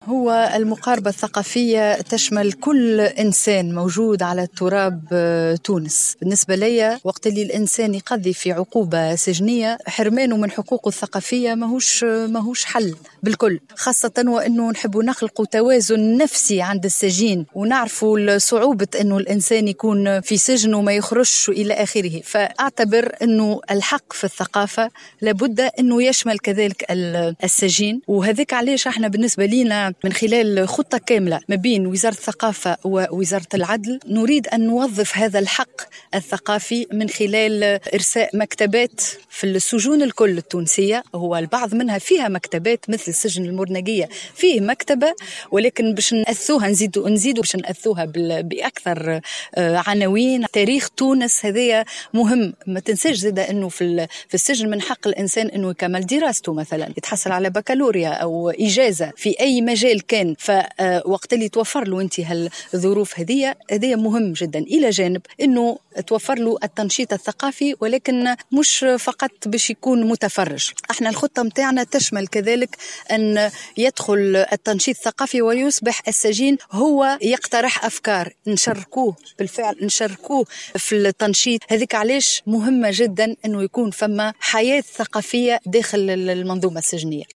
هو المقاربة الثقافية تشمل كل إنسان موجود على تراب تونس. بالنسبة لي وقت اللي الإنسان يقضي في عقوبة سجنية، حرمانه من حقوقه الثقافية ماهوش حل بالكل، خاصة وأنه نحب نخلق توازن نفسي عند السجين، ونعرفوا صعوبة أنه الإنسان يكون في سجن وما يخرجش إلى آخره. فأعتبر أنه الحق في الثقافة لابد أنه يشمل كذلك السجين، وهذاك علاش احنا بالنسبة لنا من خلال خطة كاملة ما بين وزارة الثقافة ووزارة العدل نريد أن نوظف هذا الحق الثقافي من خلال إرساء مكتبات في السجون الكل التونسية. هو البعض منها فيها مكتبات مثل السجن المرنقية فيه مكتبة، ولكن باش نأثوها نزيدوا باش نأثوها بأكثر عناوين تاريخ تونس. هذا مهم. ما تنساش زيادة أنه في السجن من حق الإنسان أنه يكمل دراسته، مثلا يتحصل على بكالوريا أو إجازة في أي مجال كان. فوقت اللي توفر له أنت هالظروف هذه مهم جدا، إلى جانب أنه توفر له التنشيط الثقافي، ولكن مش فقط باش يكون متفرج. احنا الخطة متاعنا تشمل كذلك أن يدخل التنشيط الثقافي ويصبح السجين هو يقترح أفكار، نشاركوه بالفعل، نشاركوه في التنشيط. هذيك علاش مهمة جدا أنه يكون فما حياة ثقافية داخل المنظومة السجنية.